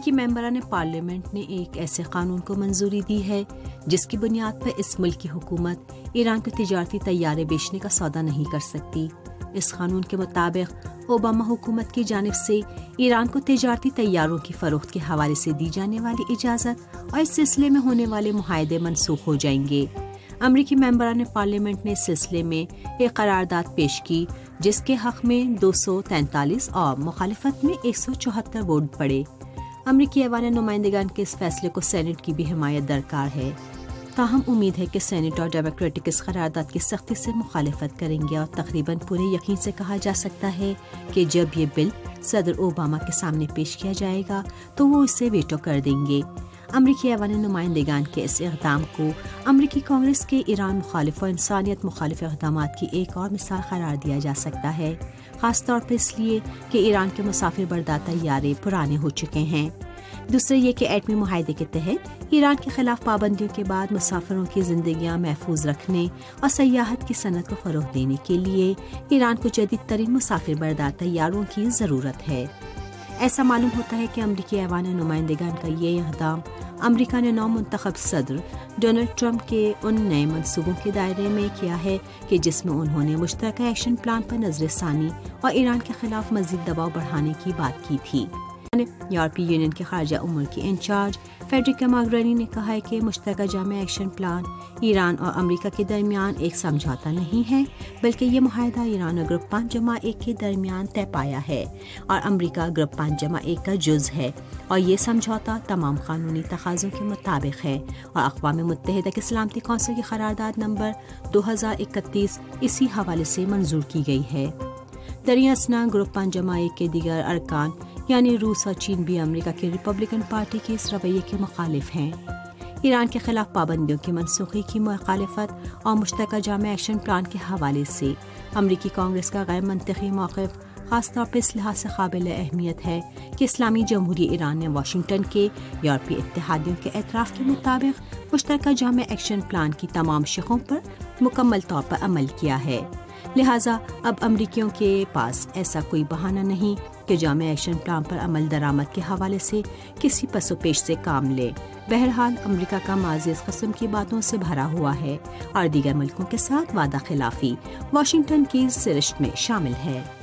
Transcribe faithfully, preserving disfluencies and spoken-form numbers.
امریکی ممبران پارلیمنٹ نے ایک ایسے قانون کو منظوری دی ہے جس کی بنیاد پر اس ملک کی حکومت ایران کو تجارتی طیارے بیچنے کا سودا نہیں کر سکتی۔ اس قانون کے مطابق اوباما حکومت کی جانب سے ایران کو تجارتی طیاروں کی فروخت کے حوالے سے دی جانے والی اجازت اور اس سلسلے میں ہونے والے معاہدے منسوخ ہو جائیں گے۔ امریکی ممبران پارلیمنٹ نے اس سلسلے میں ایک قرارداد پیش کی جس کے حق میں دو سو تینتالیس اور مخالفت میں ایک سو چوہتر ووٹ پڑے۔ امریکی ایوان نمائندگان کے اس فیصلے کو سینٹ کی بھی حمایت درکار ہے، تاہم امید ہے کہ سینٹ اور ڈیموکریٹک اس قرارداد کی سختی سے مخالفت کریں گے اور تقریباً پورے یقین سے کہا جا سکتا ہے کہ جب یہ بل صدر اوباما کے سامنے پیش کیا جائے گا تو وہ اسے ویٹو کر دیں گے۔ امریکی ایوان نمائندگان کے اس اقدام کو امریکی کانگریس کے ایران مخالف و انسانیت مخالف اقدامات کی ایک اور مثال قرار دیا جا سکتا ہے، خاص طور پر اس لیے کہ ایران کے مسافر بردار طیارے پرانے ہو چکے ہیں۔ دوسرے یہ کہ ایٹمی معاہدے کے تحت ایران کے خلاف پابندیوں کے بعد مسافروں کی زندگیاں محفوظ رکھنے اور سیاحت کی صنعت کو فروغ دینے کے لیے ایران کو جدید ترین مسافر بردار طیاروں کی ضرورت ہے۔ ایسا معلوم ہوتا ہے کہ امریکی ایوان نمائندگان کا یہ اقدام امریکہ نے نو منتخب صدر ڈونلڈ ٹرمپ کے ان نئے منصوبوں کے دائرے میں کیا ہے کہ جس میں انہوں نے مشترکہ ایکشن پلان پر نظر ثانی اور ایران کے خلاف مزید دباؤ بڑھانے کی بات کی تھی۔ یورپی یونین کے خارجہ امور کی انچارج فیڈریکا موگرینی نے کہا ہے کہ مشترکہ جامع ایکشن پلان ایران اور امریکہ کے درمیان ایک سمجھوتا نہیں ہے، بلکہ یہ معاہدہ ایران اور گروپ پانچ جمع ایک کے درمیان طے پایا ہے اور امریکہ گروپ پانچ جمع ایک کا جز ہے، اور یہ سمجھوتا تمام قانونی تقاضوں کے مطابق ہے اور اقوام متحدہ کے سلامتی کونسل کی قرارداد نمبر دو ہزار اکتیس اسی حوالے سے منظور کی گئی ہے۔ دریں اثنا گروپ پانچ جمع ایک کے دیگر ارکان یعنی روس اور چین بھی امریکہ کی ریپبلکن پارٹی کے اس رویے کے مخالف ہیں۔ ایران کے خلاف پابندیوں کی منسوخی کی مخالفت اور مشترکہ جامع ایکشن پلان کے حوالے سے امریکی کانگریس کا غیر منطقی موقف خاص طور پر اس لحاظ سے قابل اہمیت ہے کہ اسلامی جمہوریہ ایران نے واشنگٹن کے یورپی اتحادیوں کے اعتراف کے مطابق مشترکہ جامع ایکشن پلان کی تمام شقوں پر مکمل طور پر عمل کیا ہے، لہٰذا اب امریکیوں کے پاس ایسا کوئی بہانہ نہیں کہ جامع ایکشن پلان پر عمل درآمد کے حوالے سے کسی پس و پیش سے کام لے۔ بہرحال امریکہ کا ماضی اس قسم کی باتوں سے بھرا ہوا ہے اور دیگر ملکوں کے ساتھ وعدہ خلافی واشنگٹن کی سرشت میں شامل ہے۔